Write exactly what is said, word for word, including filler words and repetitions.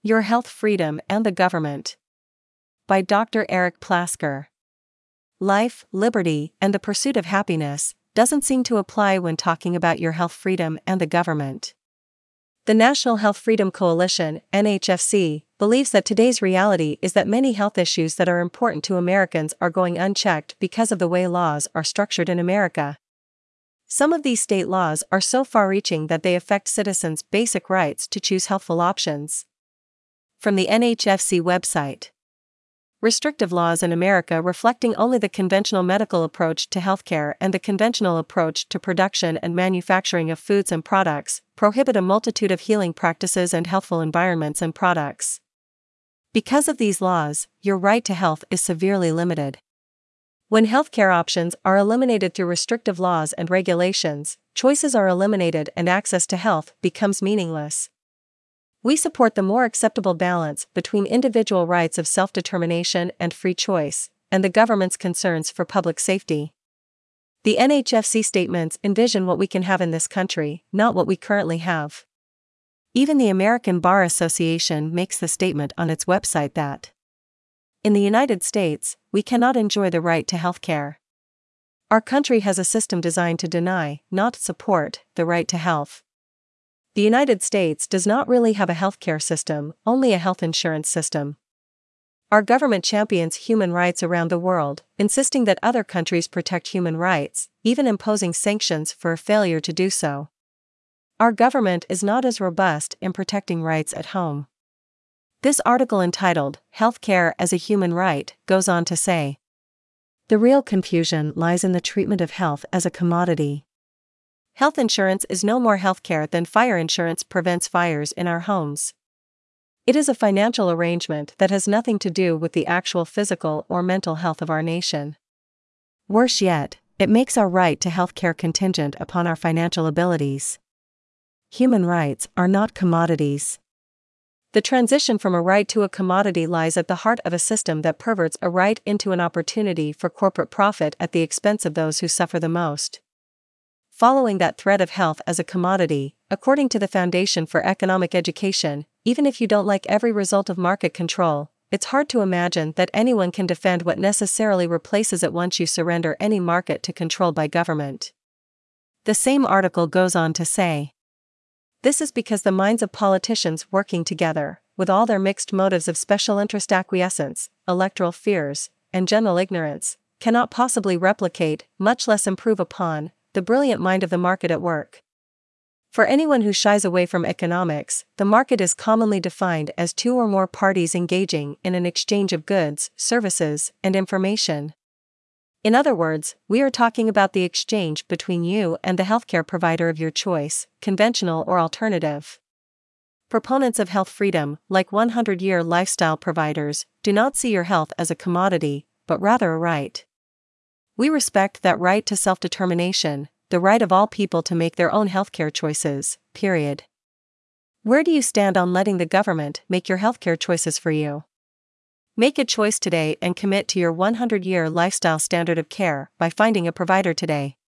Your Health Freedom and the Government. By Doctor Eric Plasker. Life, liberty, and the pursuit of happiness doesn't seem to apply when talking about your health freedom and the government. The National Health Freedom Coalition, N H F C, believes that today's reality is that many health issues that are important to Americans are going unchecked because of the way laws are structured in America. Some of these state laws are so far-reaching that they affect citizens' basic rights to choose healthful options. From the N H F C website. Restrictive laws in America reflecting only the conventional medical approach to healthcare and the conventional approach to production and manufacturing of foods and products prohibit a multitude of healing practices and healthful environments and products. Because of these laws, your right to health is severely limited. When healthcare options are eliminated through restrictive laws and regulations, choices are eliminated and access to health becomes meaningless. We support the more acceptable balance between individual rights of self-determination and free choice, and the government's concerns for public safety. The N H F C statements envision what we can have in this country, not what we currently have. Even the American Bar Association makes the statement on its website that in the United States, we cannot enjoy the right to health care. Our country has a system designed to deny, not support, the right to health. The United States does not really have a healthcare system, only a health insurance system. Our government champions human rights around the world, insisting that other countries protect human rights, even imposing sanctions for a failure to do so. Our government is not as robust in protecting rights at home. This article entitled, Healthcare as a Human Right, goes on to say, the real confusion lies in the treatment of health as a commodity. Health insurance is no more healthcare than fire insurance prevents fires in our homes. It is a financial arrangement that has nothing to do with the actual physical or mental health of our nation. Worse yet, it makes our right to healthcare contingent upon our financial abilities. Human rights are not commodities. The transition from a right to a commodity lies at the heart of a system that perverts a right into an opportunity for corporate profit at the expense of those who suffer the most. Following that thread of health as a commodity, according to the Foundation for Economic Education, even if you don't like every result of market control, it's hard to imagine that anyone can defend what necessarily replaces it once you surrender any market to control by government. The same article goes on to say, this is because the minds of politicians working together, with all their mixed motives of special interest acquiescence, electoral fears, and general ignorance, cannot possibly replicate, much less improve upon, the brilliant mind of the market at work. For anyone who shies away from economics, the market is commonly defined as two or more parties engaging in an exchange of goods, services, and information. In other words, we are talking about the exchange between you and the healthcare provider of your choice, conventional or alternative. Proponents of health freedom, like hundred-year lifestyle providers, do not see your health as a commodity, but rather a right. We respect that right to self-determination, the right of all people to make their own healthcare choices, period. Where do you stand on letting the government make your healthcare choices for you? Make a choice today and commit to your hundred-year lifestyle standard of care by finding a provider today.